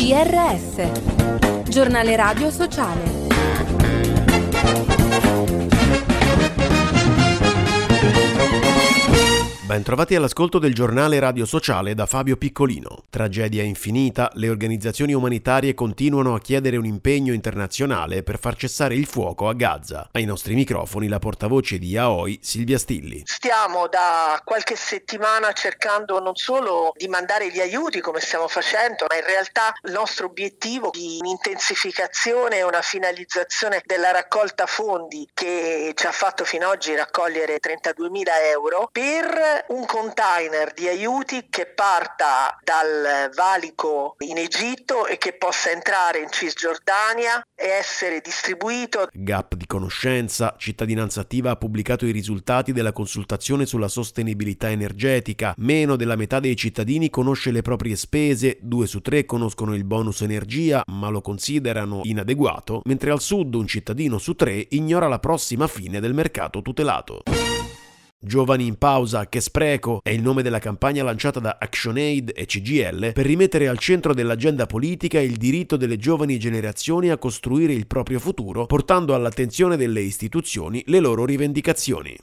GRS, Giornale Radio Sociale. Bentrovati all'ascolto del giornale Radio Sociale da Fabio Piccolino. Tragedia infinita, le organizzazioni umanitarie continuano a chiedere un impegno internazionale per far cessare il fuoco a Gaza. Ai nostri microfoni la portavoce di AOI, Silvia Stilli. Stiamo da qualche settimana cercando non solo di mandare gli aiuti come stiamo facendo, ma in realtà il nostro obiettivo di un'intensificazione e una finalizzazione della raccolta fondi che ci ha fatto fino ad oggi raccogliere 32.000 euro per un container di aiuti che parta dal valico in Egitto e che possa entrare in Cisgiordania e essere distribuito. Gap di conoscenza, Cittadinanza Attiva ha pubblicato i risultati della consultazione sulla sostenibilità energetica. Meno della metà dei cittadini conosce le proprie spese, 2 su 3 conoscono il bonus energia ma lo considerano inadeguato, mentre al sud un cittadino su 3 ignora la prossima fine del mercato tutelato. Giovani in pausa, che spreco è il nome della campagna lanciata da ActionAid e CGIL per rimettere al centro dell'agenda politica il diritto delle giovani generazioni a costruire il proprio futuro, portando all'attenzione delle istituzioni le loro rivendicazioni.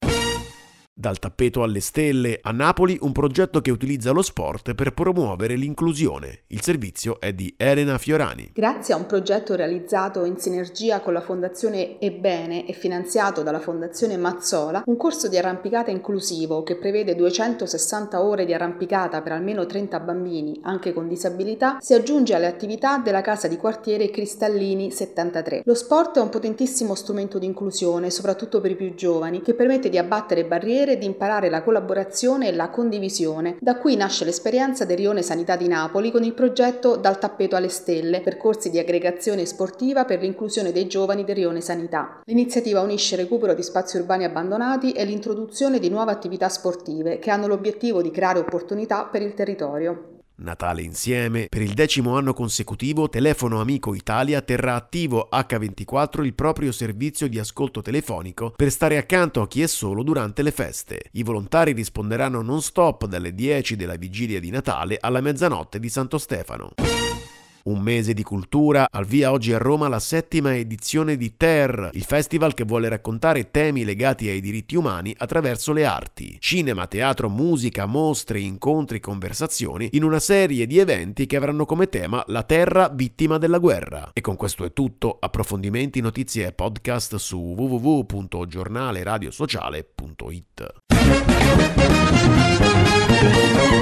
Dal tappeto alle stelle, a Napoli un progetto che utilizza lo sport per promuovere l'inclusione. Il servizio è di Elena Fiorani. Grazie a un progetto realizzato in sinergia con la Fondazione Ebbene e finanziato dalla Fondazione Mazzola, un corso di arrampicata inclusivo che prevede 260 ore di arrampicata per almeno 30 bambini, anche con disabilità, si aggiunge alle attività della casa di quartiere Cristallini 73. Lo sport è un potentissimo strumento di inclusione, soprattutto per i più giovani, che permette di abbattere barriere e di imparare la collaborazione e la condivisione. Da qui nasce l'esperienza del Rione Sanità di Napoli con il progetto Dal tappeto alle stelle, percorsi di aggregazione sportiva per l'inclusione dei giovani del Rione Sanità. L'iniziativa unisce il recupero di spazi urbani abbandonati e l'introduzione di nuove attività sportive che hanno l'obiettivo di creare opportunità per il territorio. Natale insieme. Per il 10° anno consecutivo Telefono Amico Italia terrà attivo H24 il proprio servizio di ascolto telefonico per stare accanto a chi è solo durante le feste. I volontari risponderanno non stop dalle 10 della vigilia di Natale alla mezzanotte di Santo Stefano. Un mese di cultura, al via oggi a Roma la 7ª edizione di TER, il festival che vuole raccontare temi legati ai diritti umani attraverso le arti. Cinema, teatro, musica, mostre, incontri, conversazioni in una serie di eventi che avranno come tema la terra vittima della guerra. E con questo è tutto, approfondimenti, notizie e podcast su www.giornaleradiosociale.it.